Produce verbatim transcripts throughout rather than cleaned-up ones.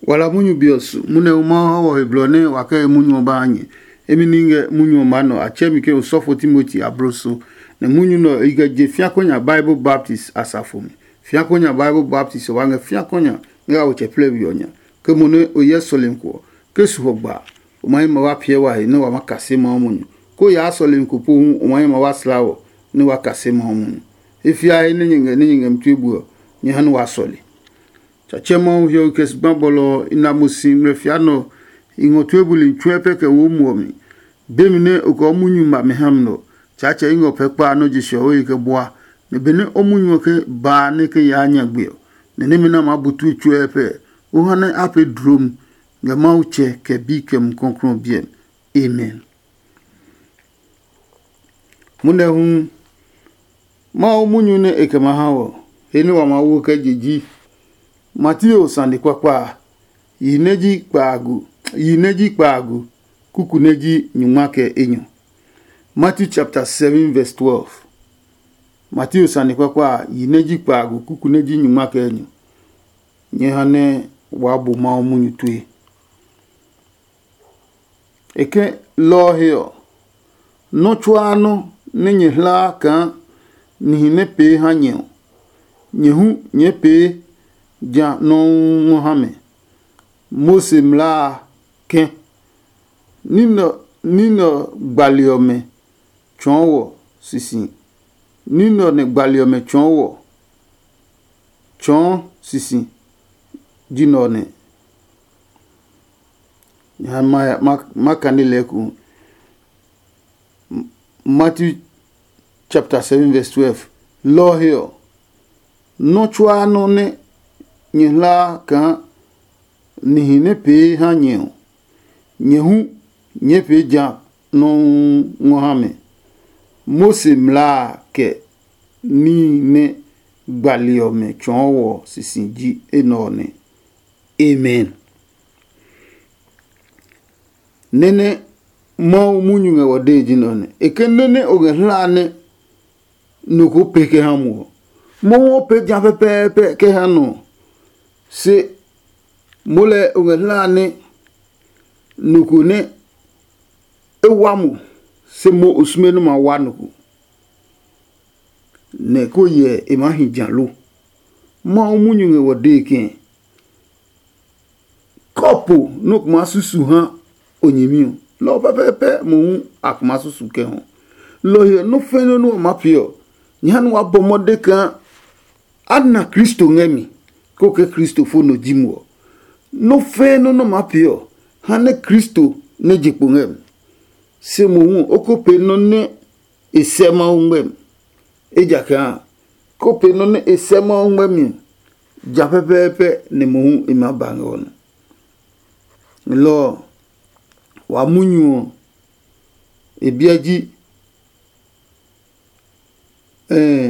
wala munyu biosu mune uma wa heblone waka munyu banyi emininge munyu mano achemi ke osofo Timothy abroso ne munyu no iga je fiakonya Bible Baptist asafomi fiakonya Bible Baptist wanga fiakonya nga oche plebionya ke mune oyesolenko ke suhogba umai ma wapie wa ne wa makase ma munyu ko ya solenko po umai ma waslawo ne wakase ma munyu ifia ne nyinga ne nyinga mtwebu ni hanu wasoli chachema uhyo kesbabolo inamusi mrefiano ingotwebuli chwepe ke womuomi bemine uko munyu ma mehamno chacha ingo pekpa no jisho oyi ke boa ne bene omunyu ke ba ne ke yanya gbio ne ne mina mabutu chwepe uhane ape drum nga mauche ke bike mkonkron bien amen mune hun ma omunyu ne ekema hawo heni wa mawo ke jiji Matthew sandi kwa kwa yineji kpagu yineji kpagu kukuneji nyumake enyo. Matthew chapter seven verse twelve. Matthew sandi kwa kwa yineji kpagu kukuneji nyumake enyo. Nyehane wabu maomunyu tui. Eke lo hiyo. No chuano nenye hla ka nihine pe hanyeo. Nyehu nye pe ja non Mohamed Mose mla ken nino nino gbaliome chonwo sisi nino ne gbaliome chonwo chon sisi jinone ya ma makaneleku Matthew chapter seven verse twelve lo hiyo no chwa no ne nyela ka nihine pe hanyo nyehu nyepe ja no Mohamed Mose mla ke ni ne gbaliome chonwo sisinji enone amen nene mo munyu nga wade jinone ekenene ogelane nuko peke hamu mo pe ja pe pe ke hanu se mole ungelane nukune ewamu se mo usmenu ma wanuku ne ko ye emahi jalo ma omunyu nge wodeke kopo nuk masusu ha onyimio lo pepepe mu akmasusu ke ho lo ye no feno no mapio nyan wa bomodeka adna Kristo ngemi koke Kristo fono jimwo no feno no mapio hane Kristo ne jipungem se mu okope no ne esema ungem ejaka kope no ne esema ungem japepepe ne mu imabangon lo wa munyu ebiaji eh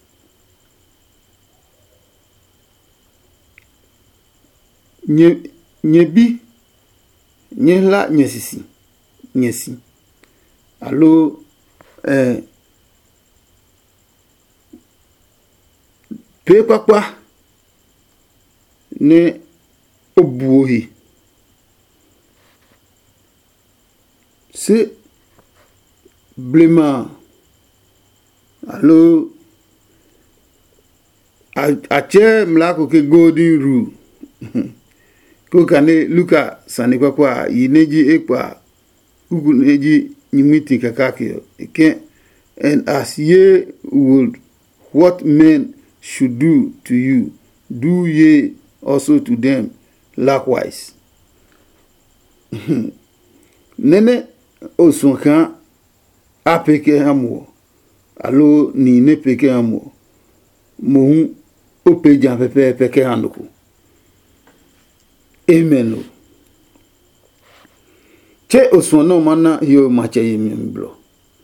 nye nyebi nyela nyesisi nyesi allo eh pe papa ne obuohi se blema allo ache mlako ke golden rule ko kane Luka sani kwa kwa yineji ekwa uguneji nyimiti kakake eke and as ye would what men should do to you do ye also to them likewise nene osonka apeke hamo alo ni ne peke hamo mo opeja pepe peke hanuku amen che oswono mana yo mache yimimblo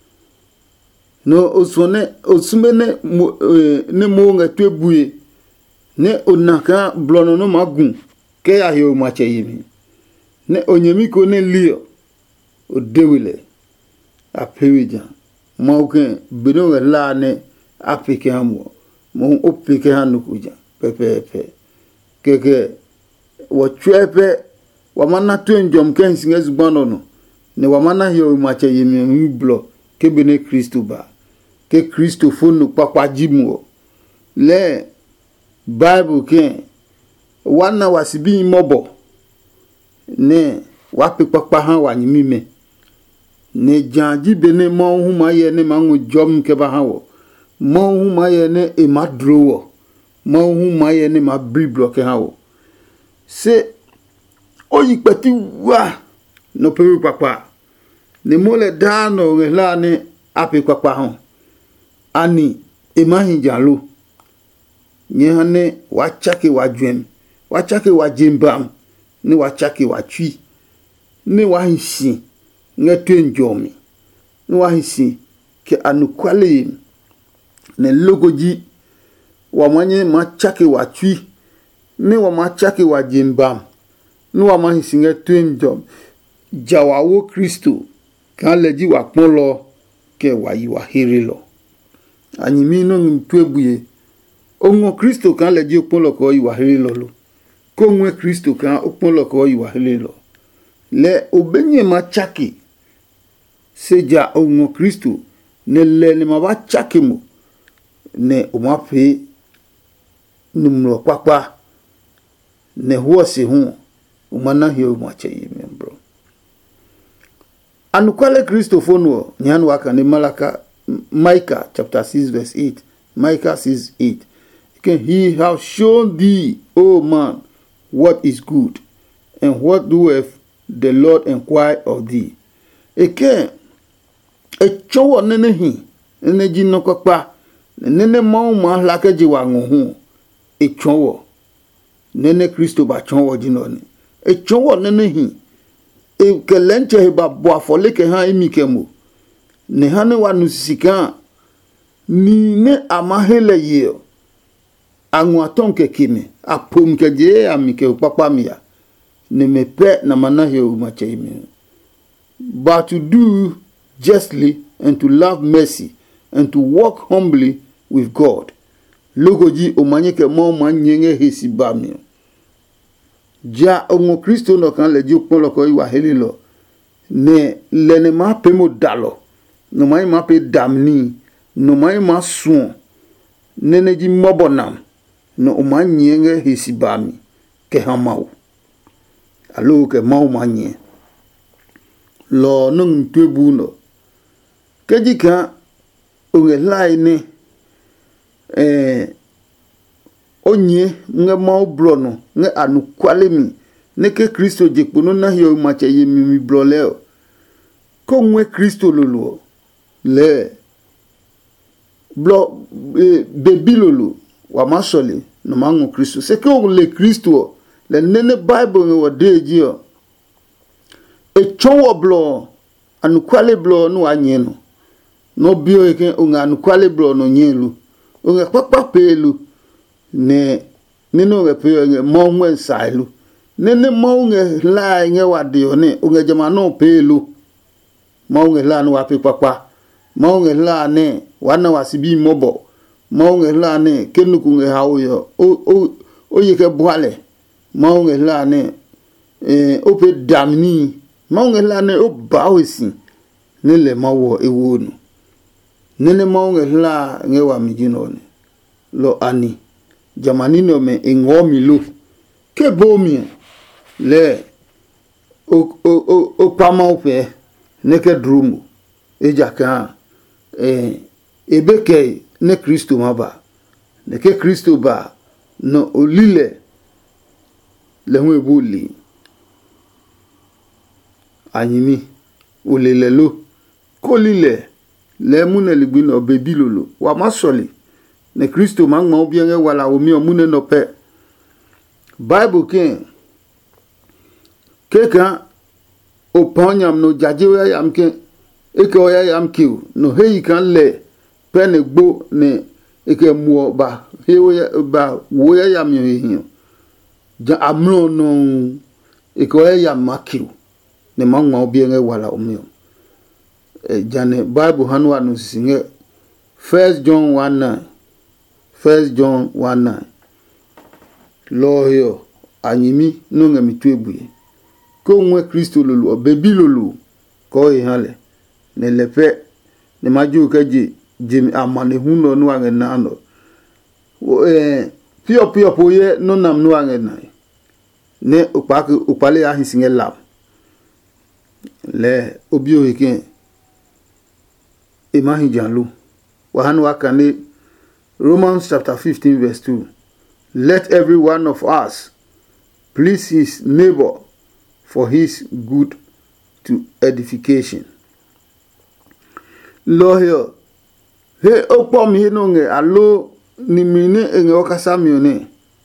no oswone osumene ne mo nga twebuye ne onaka blono no magun ke ya yo mache yimi ne onyemiko ne lio odewile apewija mauke bino la ne apike hamo mo opike hanukuja pepe pepe keke wo chwepe wamana twenjom kensi ngezubano no ne wamana hiyo mache yemi blo kebene Kristo ba ke Kristo fonu papa jimu le Bible ke wana wasibi mobo ne wapi papa han wanyimime ne janji bene mo huma ye ne mangu jom ke ba hawo mo huma ye ne e madrowo mo huma ye ne ma biblo ke hawo se oyi pati wa no peru papa ne mole dano la ne api papa hon ani e mahin jalo nyehane wachake wajwem wachake wajimbam ni wachake wachwi ni wahinsi ngetwe njomi ni wahinsi ke anukwale ne logoji wamanye machake wachwi ni wamachake wajimbam ni wamahinsi ngetwe njom jawawo Kristo kan leji wakpolo ke wayi wahirilo anyimi no mtwebuye onwo Kristo kan leji okpolo ko yi wahirilo lo ko nwe Kristo kan okpolo ko yi wahirilo le obenye machake seja onwo Kristo ne le ne mabachake mo ne omape numro papa ne huose hu umana hiyo mwache yimembro anukwale Kristo fono nyan waka ne Malaka Micah chapter six verse eight Micah six eight can he have shown thee, O man, what is good, and what doeth the Lord inquire of thee. Eke e chowo nene hi nene ji nokokpa nene ma ma lake ji wa hu e chowo nene Kristo ba chowo ji no ni e chowo nene hi e kelenche ba bo afole ke ha imi kemo ne ha ne wa nusika ni ne amahele ye anwa tonke kimi apum ke je amike papa mia ne mepe na manahe umache imi but to do justly and to love mercy and to walk humbly with God logoji omanyeke mo manyenge hesibami ja ongo Kristo no kan leji opolo ko iwa helilo ne lene ma pemo dalo no mai ma pe damni no mai ma suon nene ji mobonam no umanyenge hisibami ke hamau alo ke mau manye lo nung twebu no kejika unge laine eh onye nge mau blono nge anukwale mi neke Kristo jekpono na hiyo mache yemi mi bloleo ko nwe Kristo lolo le blo e, bebilolo wa masoli no mangu Kristo se ko le Kristo le nene Bible nge wadeji yo e chowo blo anukwale blo no anyeno no bio eke unga anukwale blo no nyelu unga papa pelu ne nino nge pe nge mo ngwen sailu nene mo nge la nge wadio ne unga jama no pelu mo nge la no wapi papa mo nge la ne wana wasibi mobo mo nge la ne kenuku nge hawo o o o yeke bwale mo nge la ne eh ope damni mo nge la ne o bawisi ne le mawo ewonu nene mo nge la nge wa mijino ne lo ani jamani no me ngomi lu ke bomi le o o o o pama ope ne ke drumu ejaka eh ebeke ne Kristo maba ne ke Kristo ba no olile le hu ebuli anyimi olile lo kolile le mune ligbino bebilolo wa masoli ne Kristo mangma obienge wala omi omune no pe Bible ken keka oponyam no jajewe yam ken eke oya yam kiu no heyi kan le pene gbo ne eke muo ba hewe ba woya yam yehin ja amro no eke oya yam makiu ne mangma obienge wala omi e jane Bible hanwa no singe First John one nine First John one nine Lord yo anyimi no ngami tuebuye ko nwe Kristo lolu obebi lolu ko ihale ne lepe ne maju kaji jimi amane huno no ange nano eh pio pio poye no nam no ange na ne upake upale ya hisinge lam le obio ike emahi janlu wa hanu akane Romans chapter fifteen verse two. Let every one of us please his neighbor for his good to edification. Lawyer, he opo mi no nge alo ni mini enge okasa mi one.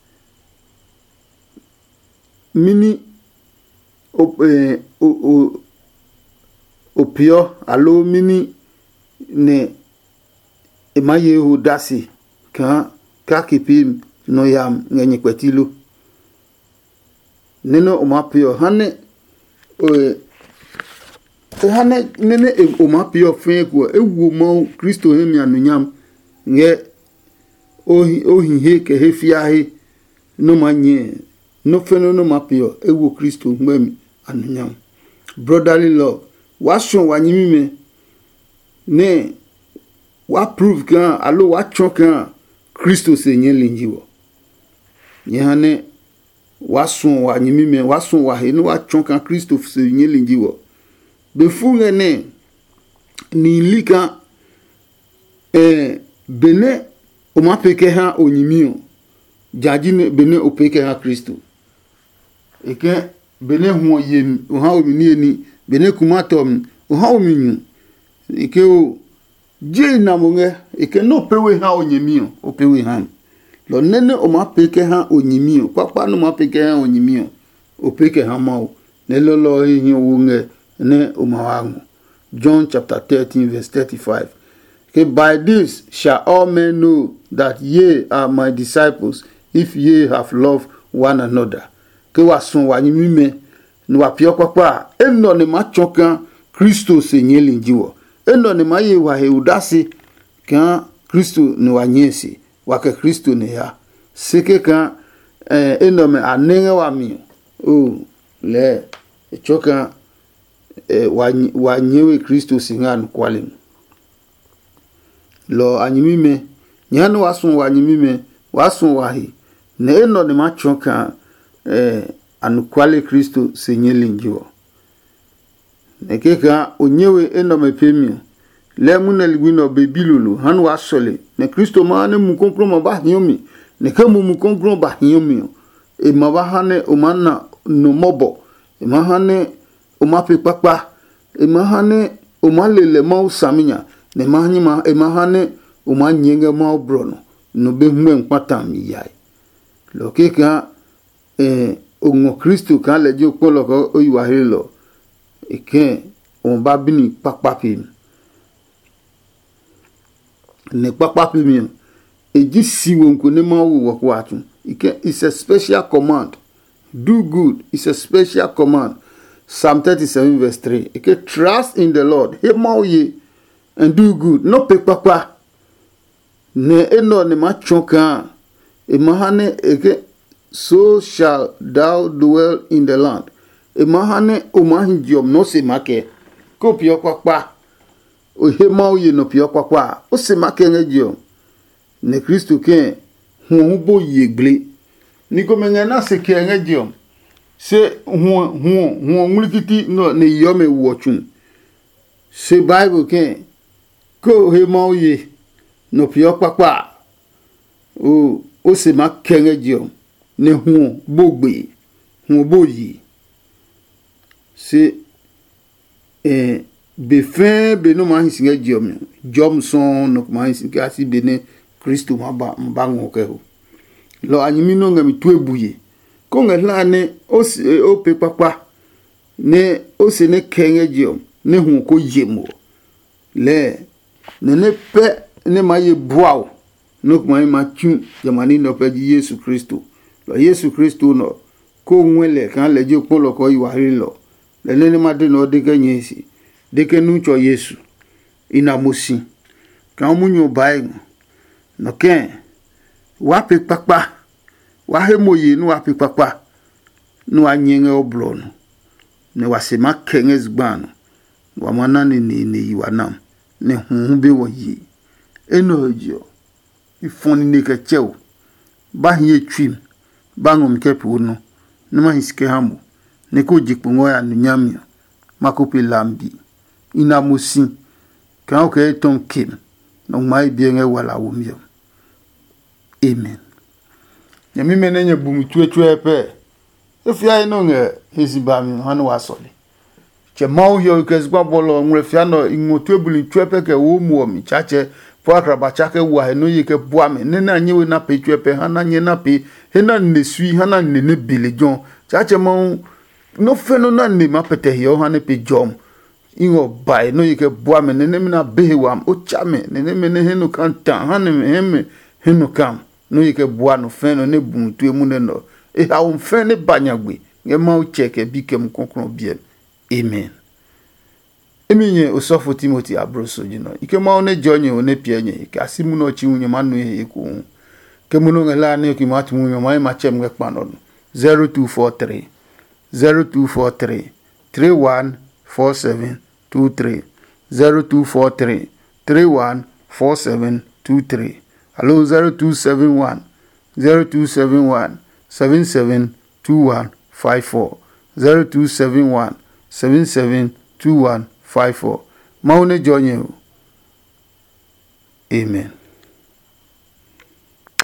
Mini op eh, o o opio alo mini ne emaye hu dasi kan ka kipim no yam ngenye kwetilo neno omapio hane o hane nene omapio fenko ewu mo Kristo hemi anunyam nge ohi ohi he ke he fiahe no manye no feno no mapio ewu Kristo ngwemi anunyam brotherly love washon wanyimime ne wa prove kan alo wa chokan Kristo se nye linjiwo nyane wasun wa nyimime wasun wa he no wa chonkan Kristo se nye linjiwo befunge ne ni lika eh bene o ma peke ha onyimio jaji ne bene o peke ha Kristo eke bene ho yem o ha omini eni bene kumatom o ha ominyu eke o je na monge eke no pewe ha onyimio o pewe ha lo nene o ma peke ha onyimio papa no ma peke ha onyimio o peke ha ma ne lo lo hi wunge ne o ma wangu. John chapter thirteen verse thirty-five. Okay, by this shall all men know that ye are my disciples if ye have loved one another. Ke wason wa nyimime no wa pio kwakwa eno ne ma chokan Kristo se nyelinjiwo eno ne ma ye wa he udasi kan Kristo ne wa nyesi wake Kristo ne ya seke kan eh, eno me anenge wa mi o le chokan eh, wa, wa nyewe Kristo singan kwalim lo anyimime nyano wasun wa anyimime wasun wa hi ne eno ne ma chokan eh, anukwale Kristo senyelinjiwo nekeka onyewe eno mepemio le munelwino bebilulu hanu wasole ne Kristo ma ne mu konkro ma ba hiomi ne ka mu mu konkro ba hiomi e ma ba hane o manna no mobo e ma hane o ma pe papa e ma hane o ma lele ma usaminya ne ma hanyima e ma hane o ma nyenge ma obrono no be hwe nkwata mi yai lo keka eh ongo Kristo kan le jo polo ko oyiwa helo eke on ba bini papa pim ne papa pim eji siwo nko ne ma wo wo atu ike is a special command do good is a special command. Psalm thirty-seven verse three. Eke trust in the Lord he ma ye and do good no pe papa ne eno ne ma chonkan e ma hane eke so shall thou dwell in the land. E mahane o mahinjom no se make ko pio kwakwa o he ma oye no pio kwakwa o se make ngejom ne Kristo ke hu bo yegle ni ko mengena se ke ngejom se hu hu hu ngulkiti no ne yome wochun se Bible ke ko he ma oye no pio kwakwa o o se make ngejom ne hu bogbe hu boyi se eh befe be no ma hinsinga jom jom son no ma hinsinga asi bene Kristo ma ba mbango ke ho lo anyimi no ngami tuebuye ko ngala ne o o pe papa ne o se ne kenge jom ne hu ko yemo le ne ne pe ne ma ye boao no ma ma tu jamani no pe Yesu Kristo lo Yesu Kristo no ko nwele kan le je polo ko iwa lo le nene made no de kenyesi de kenu cho Yesu ina musi kan munyo bai no ken wa pe papa wa he moye no wa pe papa no anyenge oblo no ne wasema kenges gbano wa mana ne ne ne yiwanam ne hu be wo yi eno jo ifoni ne ka chew ba hie twim ba ngom kepu no ne ma hiske hamu ne ko jikpungo ya nunyamia makopi lambi ina musi kan o ke tom kim no mai bien e wala wumio amen ya mi menenye bumi twetwe pe efia ino nge hizibami hanu wasoli che mau yo kezgwa bolo ngrefia no ingotwebuli twepe ke wo mu mi chache po akraba chake wa no yike boame ne na nyewe na pe twepe hana nye na pe hena ne sui hana ne ne bilijon chache mo no feno na ne mapete yo hana pe jom ingo bai no yike boame ne ne na behewam o chame ne ne me ne henu kanta hana me heme henu kam no yike boa no feno ne buntu emu ne no e ha un fene banyagwe nge ma o cheke bikem konkron bien amen eminye osofo Timothy abroso jino ike ma one jonye one pienye ike asimu no chi unye manu e ku ke muno ngela ne ki matu unye ma ma chem nge kpano zero two four three zero two four three three one four seven two three zero two four three three one four seven two three hello zero two seven one zero two seven one seven seven two one five four zero two seven one seven seven two one five four Maune Jonye. Amen.